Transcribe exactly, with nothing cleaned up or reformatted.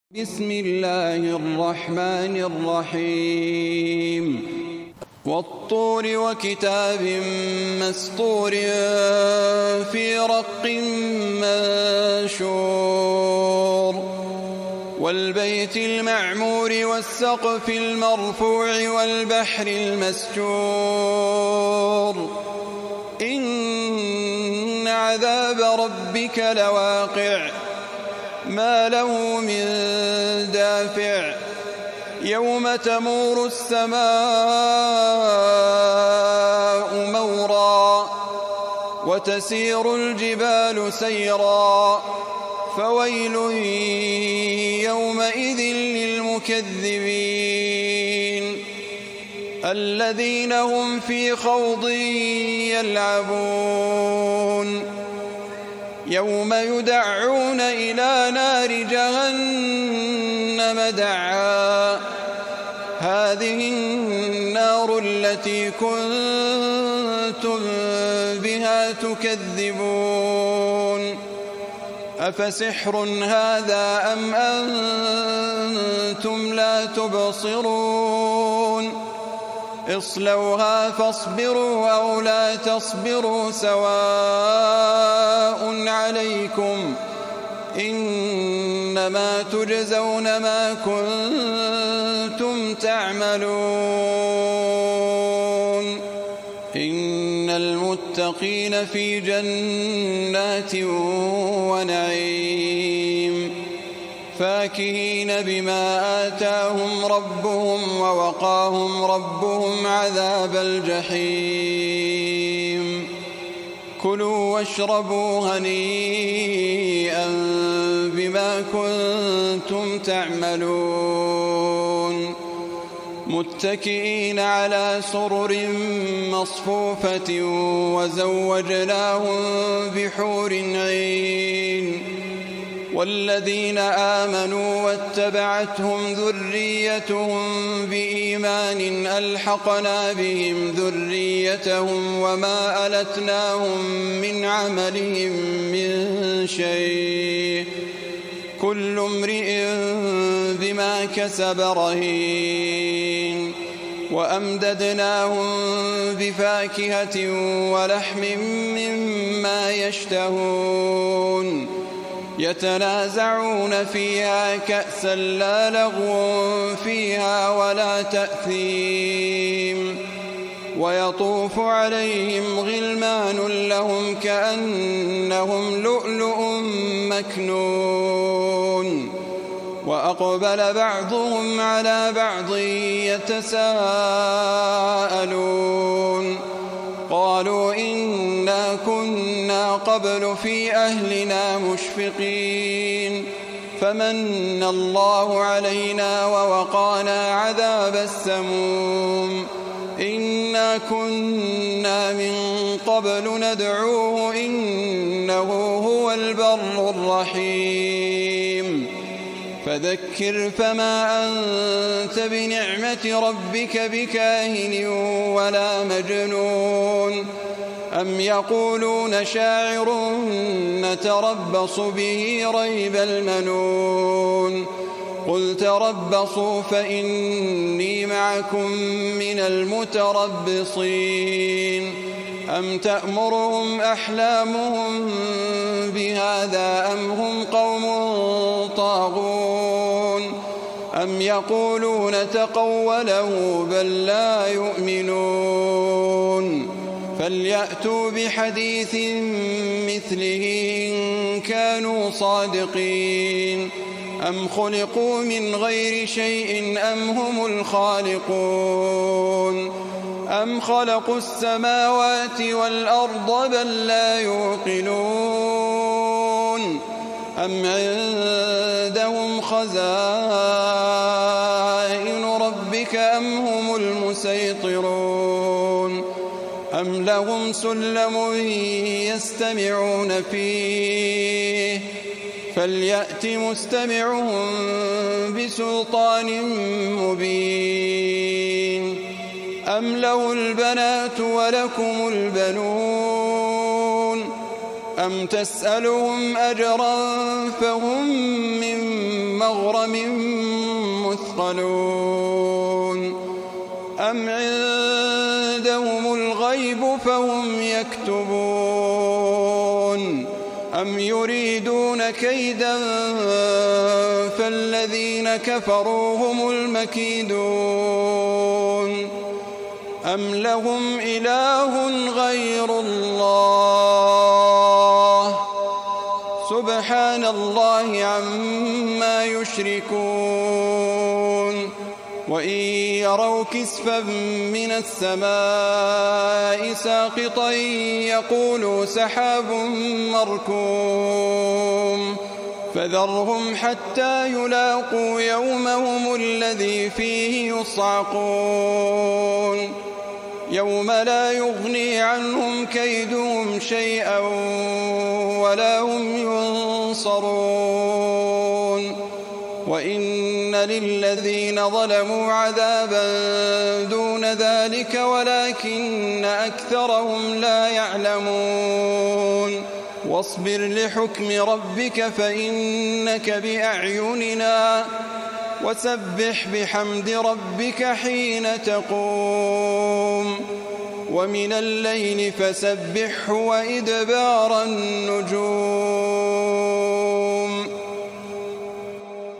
بسم الله الرحمن الرحيم والطور وكتاب مسطور في رق منشور والبيت المعمور والسقف المرفوع والبحر المسجور إن عذاب ربك لواقع ما له من دافع يوم تمور السماء مورا وتسير الجبال سيرا فويل يومئذ للمكذبين الذين هم في خوض يلعبون يوم يدعون إلى نار جهنم دعا هذه النار التي كنتم بها تكذبون أفسحر هذا أم أنتم لا تبصرون اصلوها فاصبروا أو لا تصبروا سواء عليكم إنما تجزون ما كنتم تعملون إن المتقين في جنات ونعيم فاكهين بما آتاهم ربهم ووقاهم ربهم عذاب الجحيم كلوا واشربوا هنيئا بما كنتم تعملون متكئين على سرر مصفوفة وزوجناهم بحور عين والذين آمنوا واتبعتهم ذريتهم بإيمان ألحقنا بهم ذريتهم وما ألتناهم من عملهم من شيء كل امرئ بما كسب رهين وأمددناهم بفاكهة ولحم مما يشتهون يتنازعون فيها كأسا لا لغو فيها ولا تأثيم ويطوف عليهم غلمان لهم كأنهم لؤلؤ مكنون وأقبل بعضهم على بعض يتساءلون قالوا إنا كنا قبل في أهلنا مشفقين فمن الله علينا ووقانا عذاب السموم إنا كنا من قبل ندعوه إنه هو البر الرحيم فذكر فما أنت بنعمة ربك بكاهن ولا مجنون أم يقولون شاعر نتربص به ريب المنون قل تربصوا فإني معكم من المتربصين أم تأمرهم أحلامهم بهذا أم هم قوم طاغون أم يقولون تقوله بل لا يؤمنون فليأتوا بحديث مثله إن كانوا صادقين أم خلقوا من غير شيء أم هم الخالقون أم خلقوا السماوات والأرض بل لا يوقنون أم عندهم خزائن ربك أم هم المسيطرون أم لهم سلم يستمعون فيه فليأت مستمعهم بسلطان مبين أم له البنات ولكم البنون أم تسألهم أجرا فهم من مغرم مثقلون أم عندهم الغيب فهم يكتبون أم يريدون كيدا فالذين كفروا هم المكيدون أم لهم إله غير الله سبحان الله عما يشركون وإن يروا كسفا من السماء ساقطا يقولوا سحاب مركوم فذرهم حتى يلاقوا يومهم الذي فيه يصعقون يوم لا يغني عنهم كيدهم شيئا ولا هم ينصرون وإن للذين ظلموا عذابا دون ذلك ولكن أكثرهم لا يعلمون واصبر لحكم ربك فإنك بأعيننا وسبح بحمد ربك حين تقوم ومن الليل فسبحه وإدبار النجوم